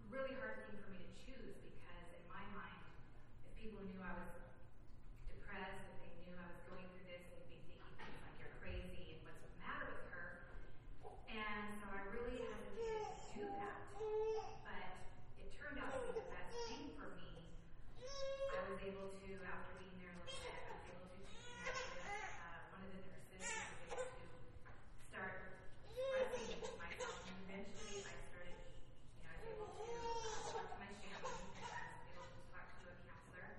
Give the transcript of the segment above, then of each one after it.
really hard thing for me to choose because in my mind, if people knew I was depressed, if they knew I was going through this, they'd be thinking things like you're crazy and what's the matter with her. And so I really hesitated to do that. But it turned out to be the best thing for me. I was able to, after being there a little bit, I was able to connect with one of the nurses. I was able to start expressing myself. And eventually I started, I was able to talk to my family and I was able to talk to a counselor.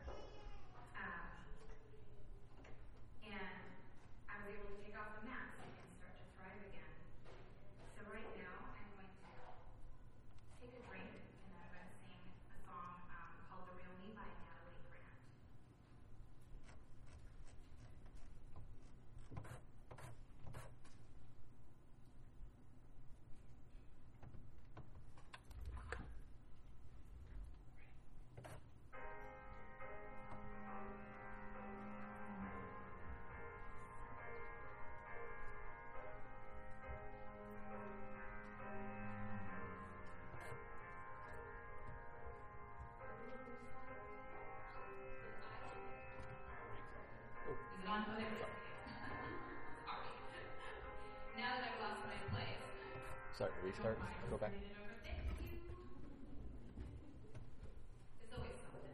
And I was able to take off the mask and start to thrive again. So right now I'm going to take a drink and I'm going to sing a song called The Real Me by Natalie Grant. Is it on? Oh, there it is. Sorry. Now that I've lost my place. Sorry, restart. Go back. Thank you. It's always something.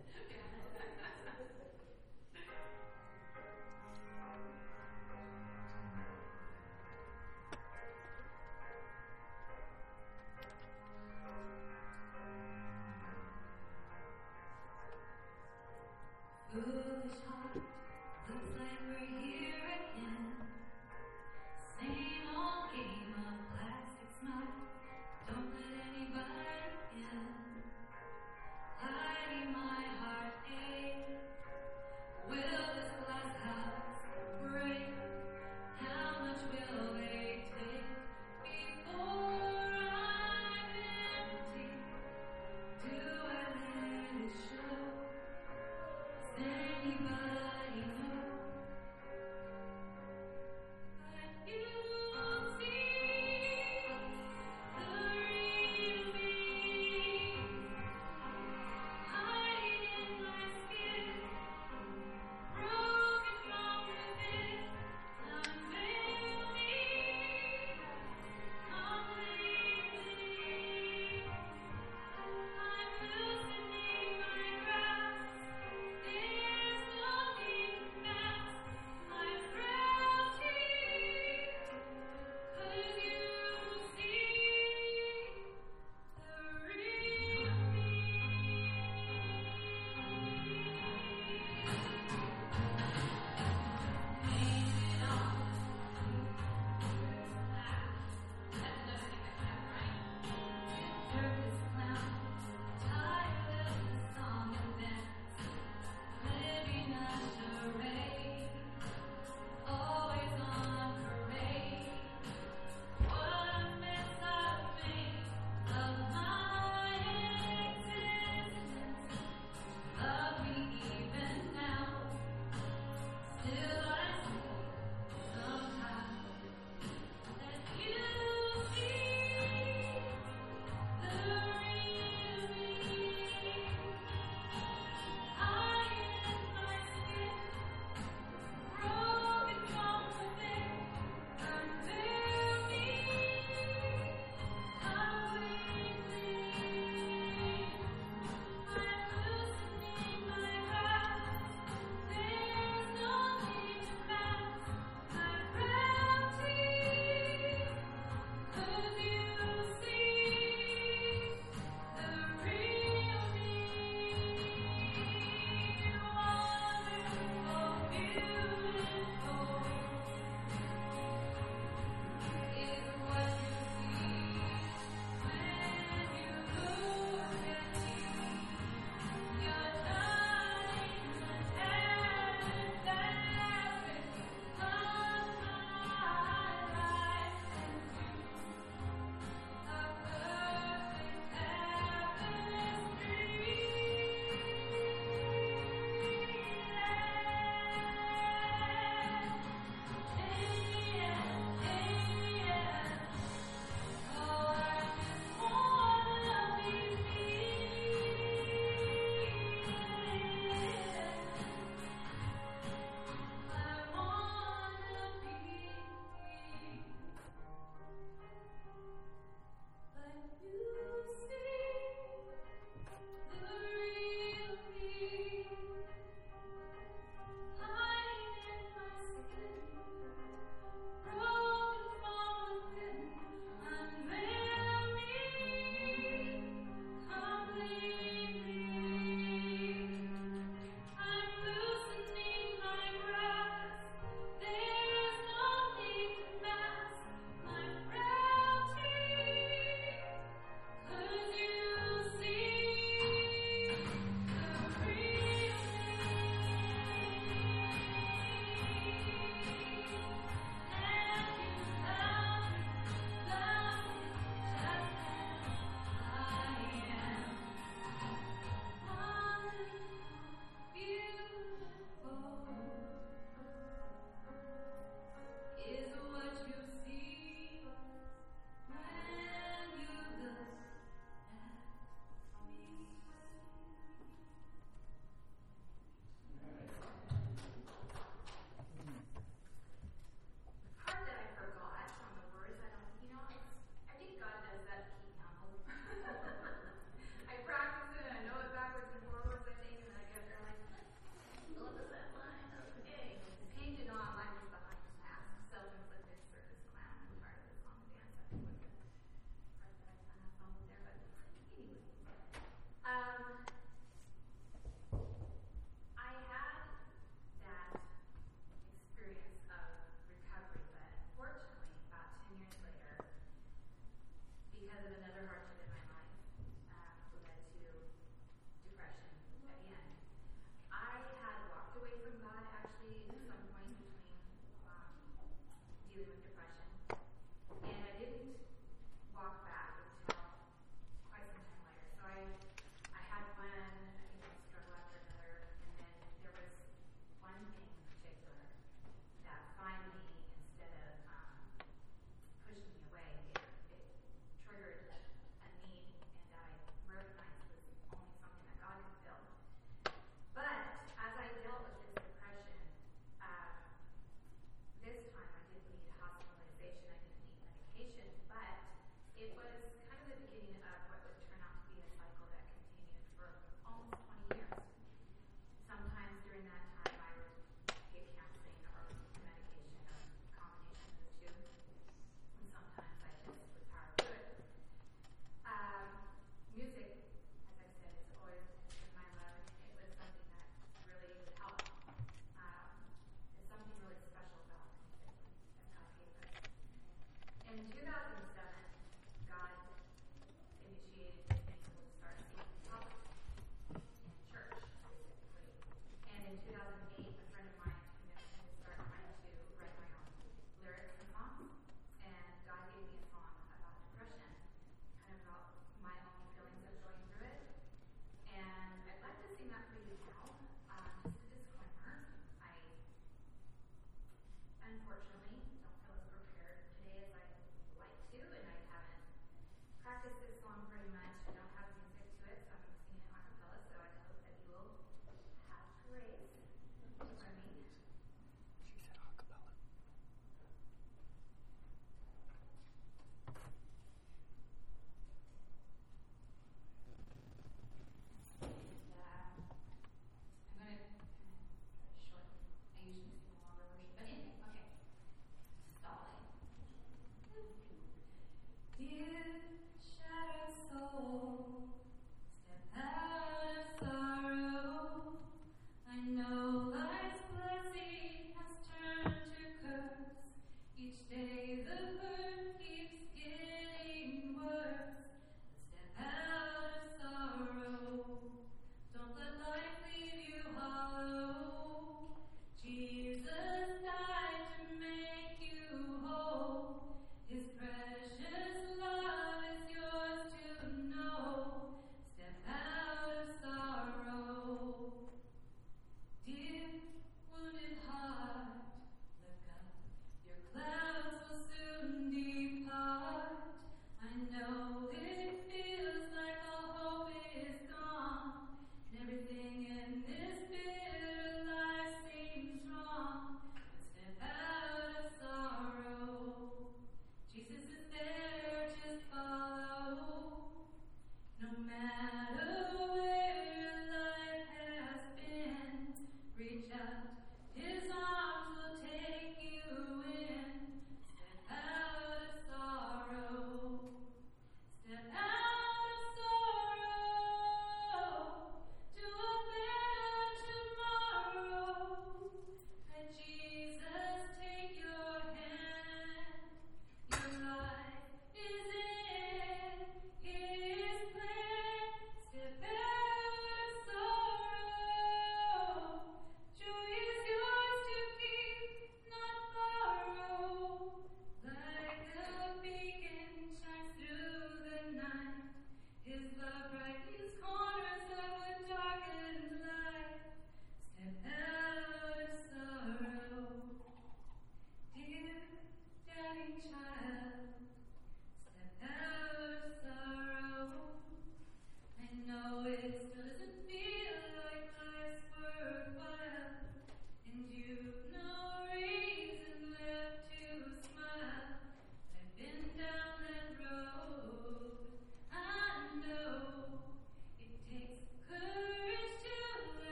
Foolish heart, looks like we're here again. Same old game of plastic smile. Don't let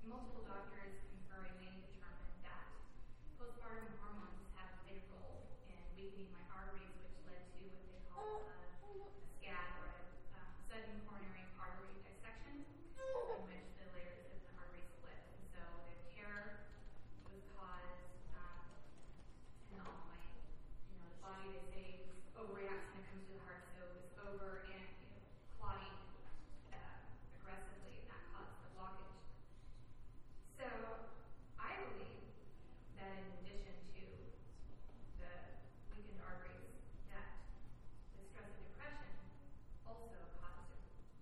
multiple doctors conferring, they determined that postpartum hormones have played a role in weakening my arteries, which led to what they call a SCAD, or a sudden coronary artery dissection, in which the layers of the artery split. And so the tear was caused, and all my, the body, they say, overreacts when it comes to the heart, so it was over and clotting aggressively, and that caused the blockage. So I believe that in addition to the weakened arteries, that the stress of depression also caused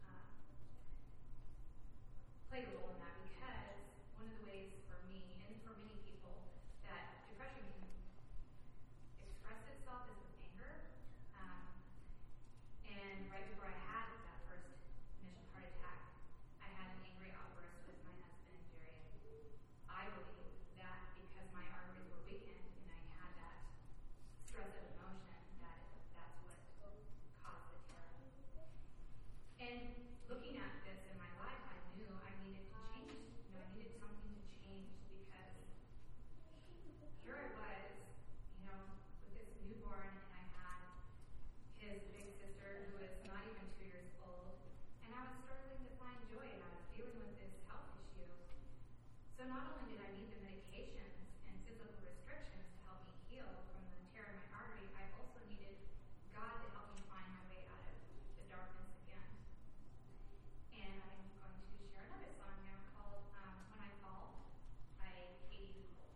played a role in that, because one of the ways for me and for many people that depression can express itself is with anger. And right before I had that first initial heart attack, I had an angry outburst with my husband, Jerry. I believe that because my arteries were weakened and I had that stress of emotion, that's what caused the tear. And looking at this in my life, I knew I needed to change. I needed something to change, because here I was, with this newborn, and I had his big sister who was not even 2 years old, and I was struggling to find joy, and I was dealing with this health issue. So not only did I need the medications and physical restrictions to help me heal from the tear in my artery, I also needed God to help me find my way out of the darkness again. And I'm going to share another song now called When I Fall by Katie Cole.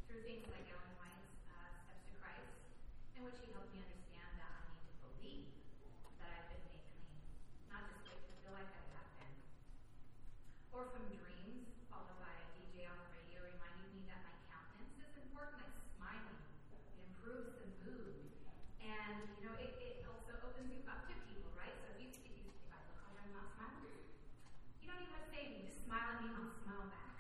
through things like Ellen White's Steps to Christ, in which he helped me understand that I need to believe that I've been made clean, not just wait to feel like I have been. Or from Dreams, followed by a DJ on the radio reminding me that my countenance is important, like smiling. It improves the mood. And, it also opens you up to people, right? So if I look like I'm not smiling, you don't even have to say anything. Just smile at me and I'll smile back.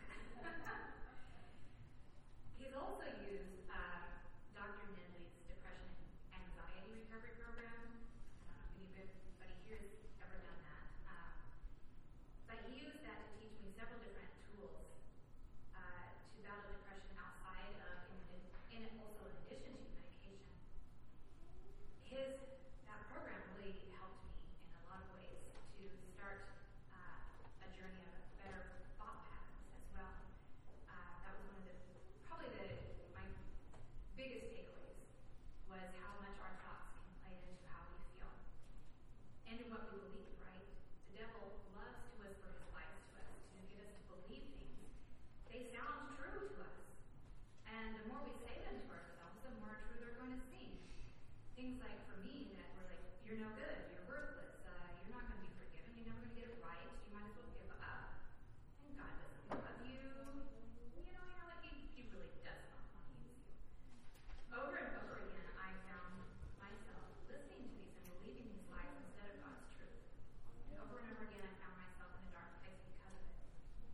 He's also used Dr. Nedley's depression and anxiety recovery program. I don't know if anybody here has ever done that. But he used that to teach me several different tools to battle depression outside of, and also in addition to medication. That program really helped me in a lot of ways to start a journey of better thought patterns as well. That was one of my biggest takeaways was how much our thoughts can play into how we feel and in what we believe, right? The devil loves to whisper his lies to us to get us to believe things. They sound true to us. And the more we say them to ourselves, the more true they're going to seem. Things like, for me, that were like, you're no good, you're worthless, you're not going to be forgiven, you're never going to get it right, you might as well give up. And God doesn't love you. Like he really does not want to use you. Over and over again, I found myself listening to these and believing these lies instead of God's truth. And over again, I found myself in a dark place because of it.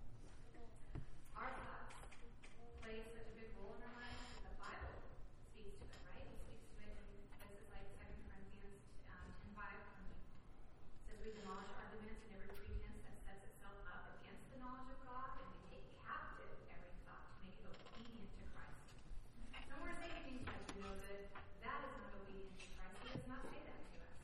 Our thoughts play such a big role in our lives. The Bible speaks to it, right? It speaks to it in places like 2 Corinthians 10:5. It says we demolish arguments and every pretense that sets itself up against the knowledge of God, and we take captive every thought to make it obedient to Christ. So when we're saying things like you know good, that is not obedient to Christ. He does not say that to us.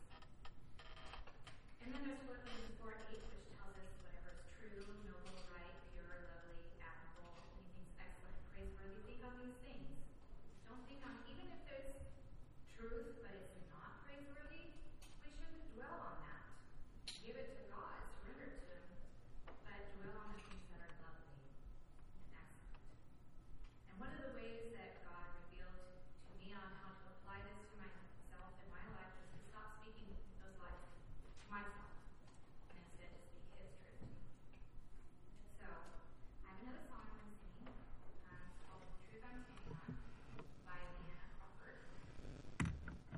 And then there's Philippians 4:8, which tells us whatever is true, noble, right, pure, lovely, admirable, anything's excellent, praiseworthy, think on these things. Don't think on, even if there's truth, but it's not praiseworthy, we shouldn't dwell on that. Give it to God, surrender to Him, but dwell on the things that are lovely and excellent. And one of the ways that God revealed to me on how to apply this to myself in my life was to stop speaking those lies to myself and instead to speak His truth to me. So, I have another song I'm singing. It's called The Truth I'm Standing On by Leanna Crawford.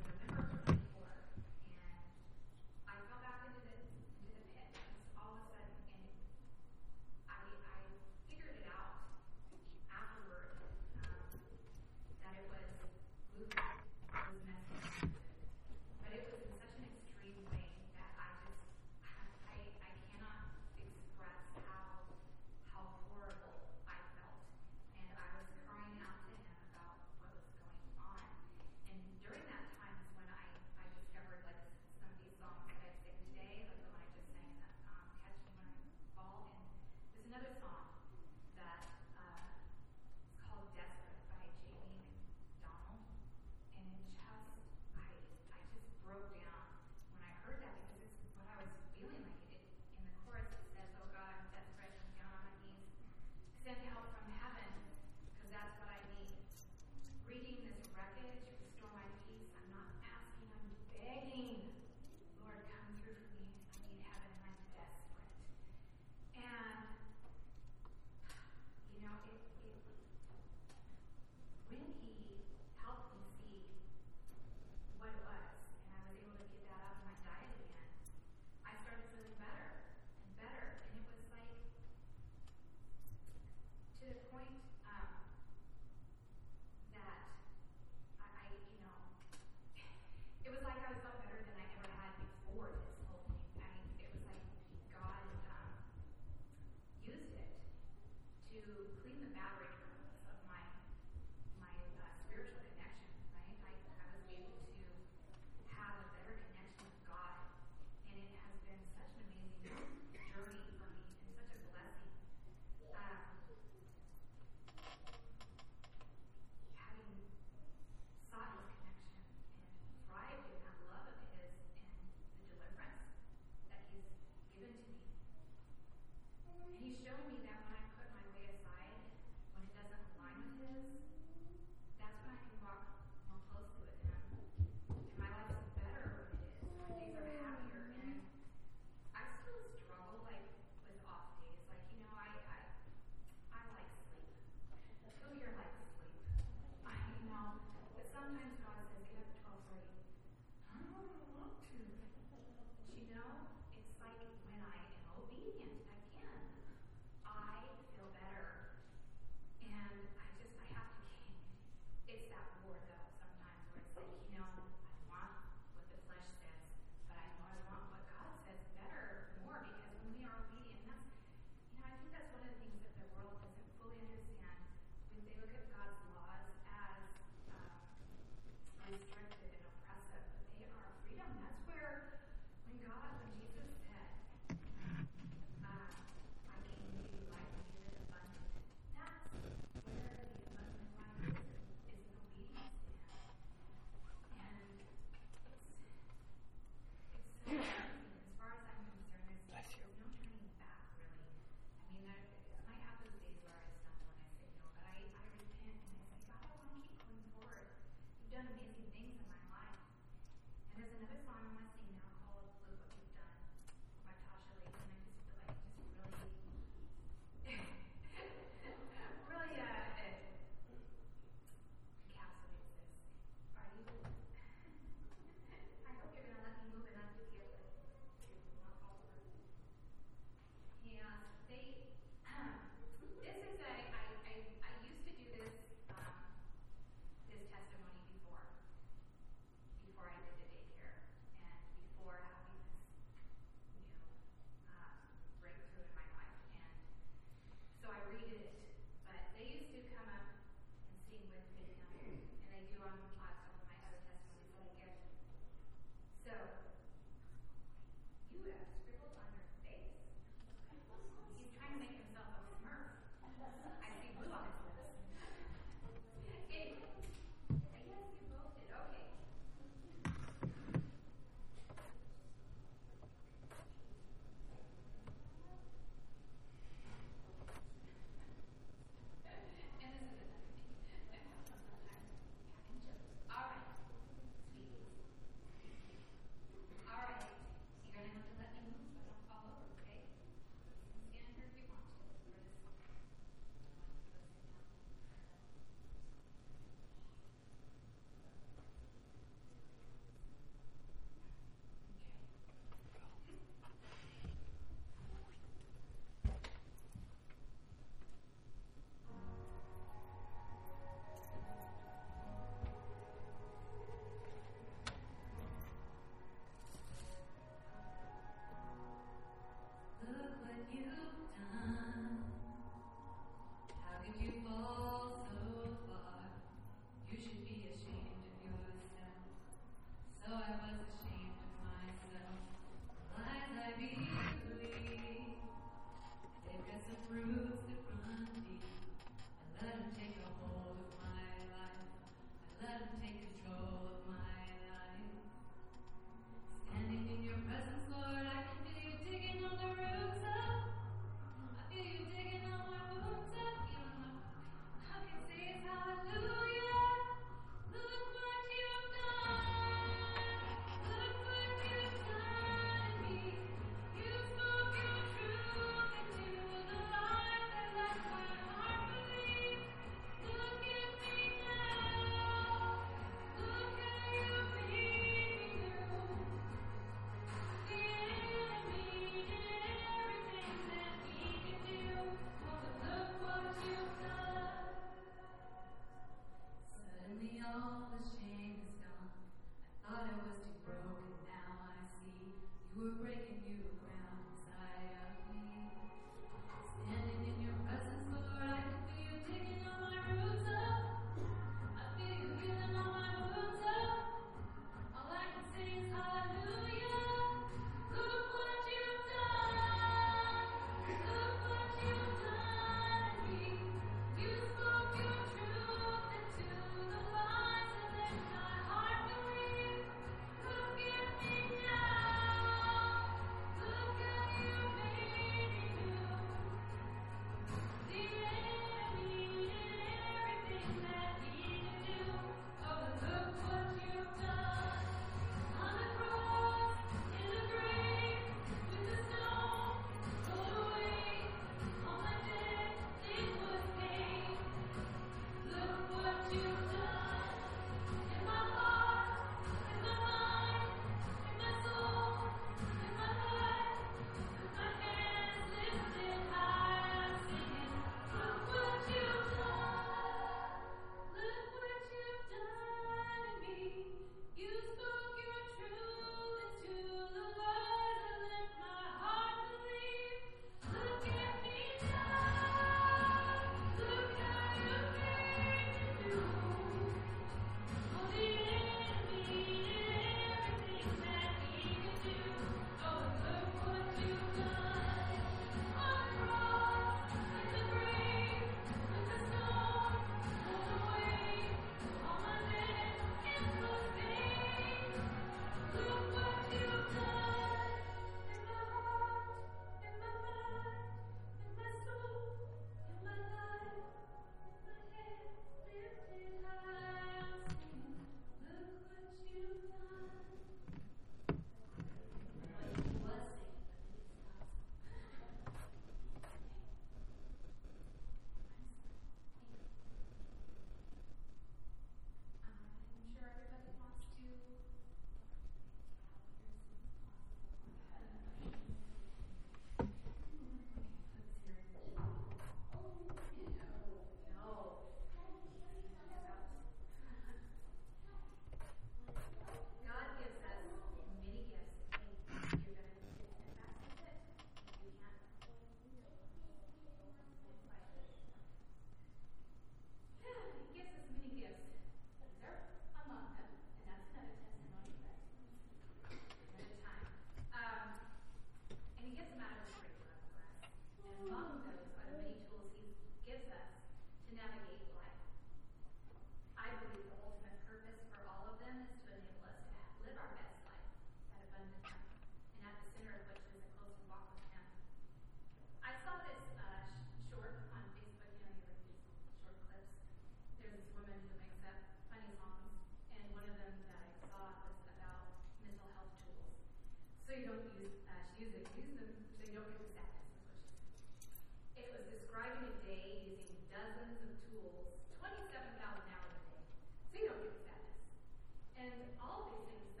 And all of these things